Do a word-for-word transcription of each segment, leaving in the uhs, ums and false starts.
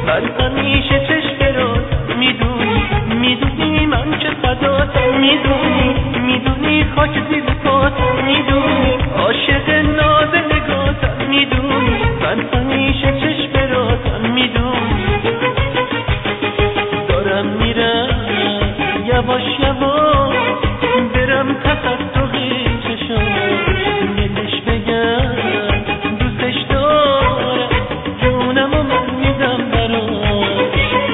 من همیشه چشم رازم میدونی میدونی من که فداتم میدونی میدونی خاک زیر پاتم میدونی عاشق ناز نگاتم میدونی من همیشه چشم رازم میدونی دارم میرم یواش یواش برم تصدق چشم بهش بگم دوستش دارم جونم و من میدم براش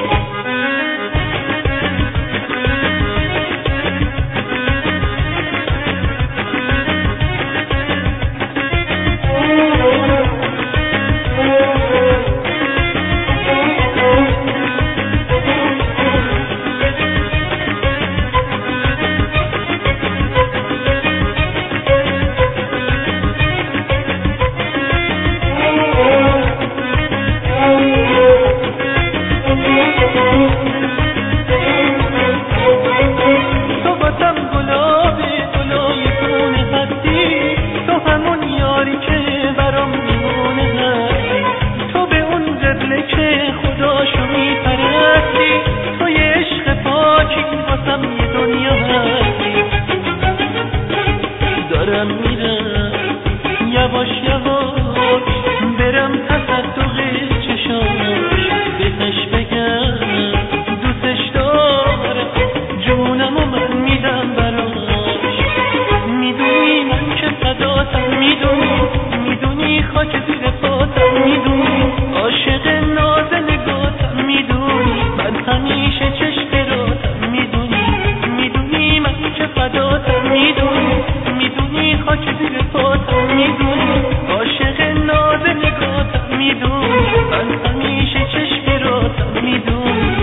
دارم میرم یواش یواش برم تصدق چشاش بهش بگم دوستش دارم جونم و من میدم براش میدونی من که فداتم میدونی میدونی خاک زیر پاتم میدونی عاشق ناز نگاتم میدونی من همیشه چشم راتم میدونی میدونی من که فداتم میدونی میدونی خاک زیر پاتم میدونی عاشق ناز نگاتم میدونی من همیشه چشم راتم میدونی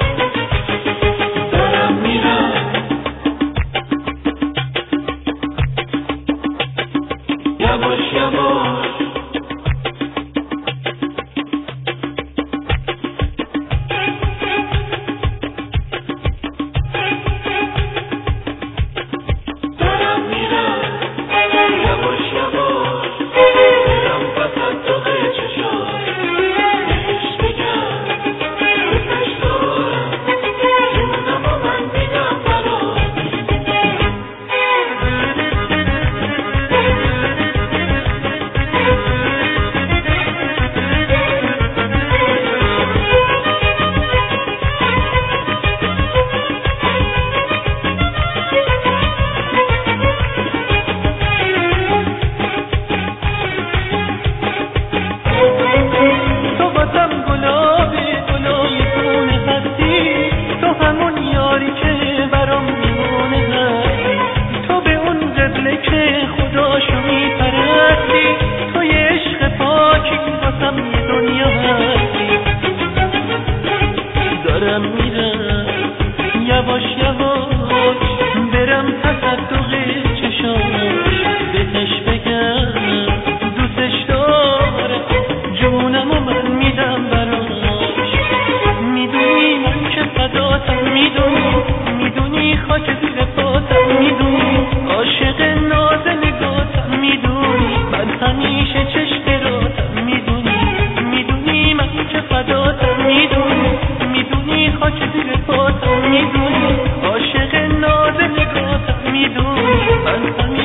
دارم میرم یواش یواش دارم میرم یواش یواش برم تصدق چشاش بهش بگم دوستش دارم جونم و من میدم براش میدونی من که فداتم میدونی میدونی خاک زیر پاتم میدونی عاشق ناز نگاتم میدونی من همیشه چشم راتم میدونی میدونی من که فداتم میدونی میدونی خاک زیر پاتم میدونی عاشق ناز نگاتم میدونی من